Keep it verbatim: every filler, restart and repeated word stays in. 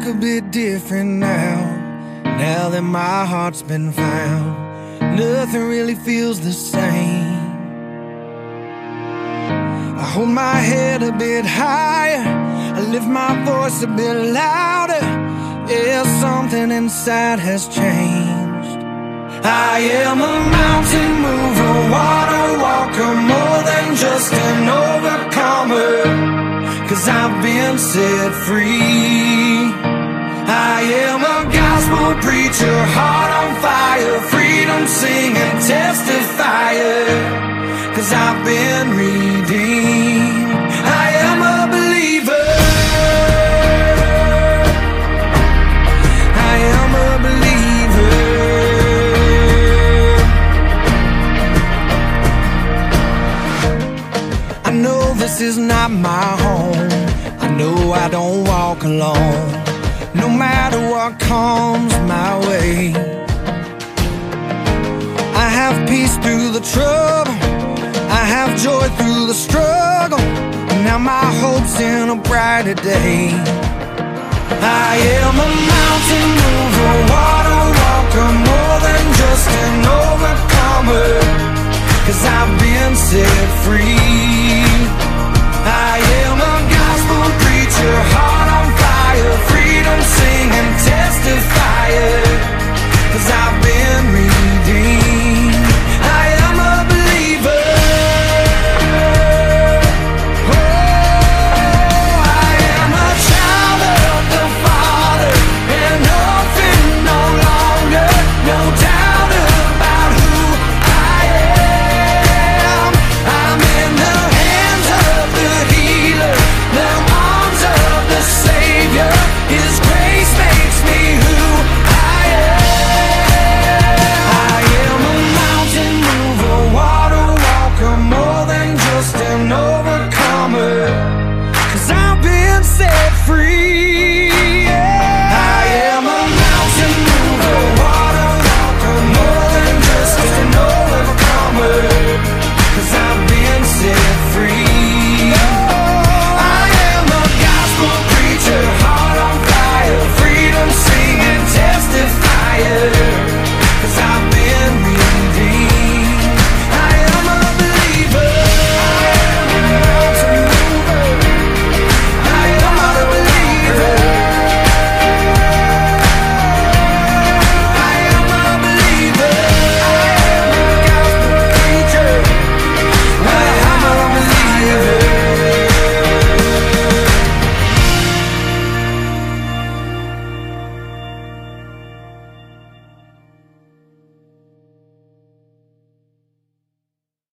walk a bit different now, now that my heart's been found. Nothing really feels the same. I hold my head a bit higher, I lift my voice a bit louder. Yeah, something inside has changed. I am a mountain mover, water walker, more than just an overcomer, 'cause I've been set free. I am a gospel preacher, heart on fire, freedom singing, testifying, 'cause I've been redeemed. I am a believer, I am a believer. I know this is not my home, I know I don't walk alone, no matter what comes my way. I have peace through the trouble, I have joy through the struggle, and now my hope's in a brighter day. I am a mountain mover, water walker, more than just an overcomer, 'cause I've been set free.